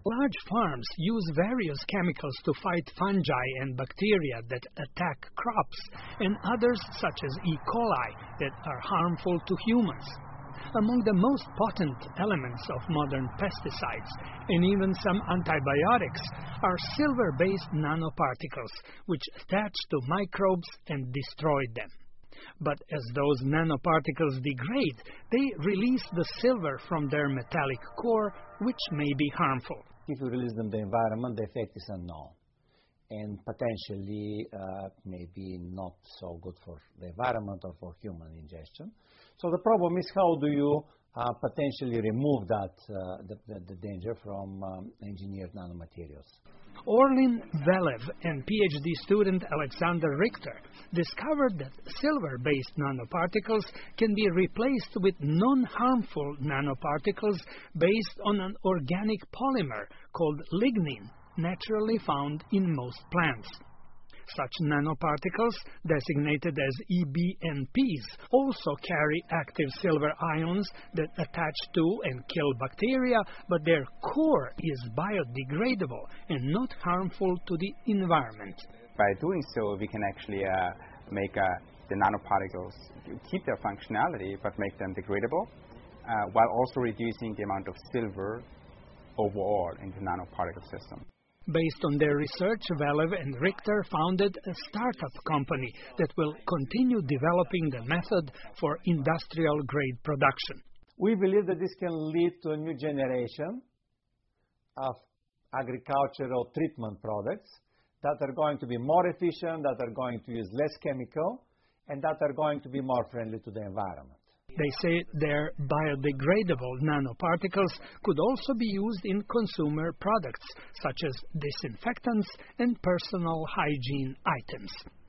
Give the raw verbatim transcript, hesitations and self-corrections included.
Large farms use various chemicals to fight fungi and bacteria that attack crops, and others, such as E. coli, that are harmful to humans. Among the most potent elements of modern pesticides, and even some antibiotics, are silver-based nanoparticles, which attach to microbes and destroy them. But as those nanoparticles degrade, they release the silver from their metallic core, which may be harmful. If you release them in the environment, the effect is unknown, and potentially uh, maybe not so good for the environment or for human ingestion. So the problem is, how do you uh, potentially remove that uh, the, the, the danger from um, engineered nanomaterials? Orlin Velev and PhD student Alexander Richter discovered that silver-based nanoparticles can be replaced with non-harmful nanoparticles based on an organic polymer called lignin, naturally found in most plants. Such nanoparticles, designated as E B N Ps, also carry active silver ions that attach to and kill bacteria, but their core is biodegradable and not harmful to the environment. By doing so, we can actually uh, make uh, the nanoparticles keep their functionality but make them degradable, uh, while also reducing the amount of silver overall in the nanoparticle system. Based on their research, Velev and Richter founded a startup company that will continue developing the method for industrial-grade production. We believe that this can lead to a new generation of agricultural treatment products that are going to be more efficient, that are going to use less chemical, and that are going to be more friendly to the environment. They say their biodegradable nanoparticles could also be used in consumer products, such as disinfectants and personal hygiene items.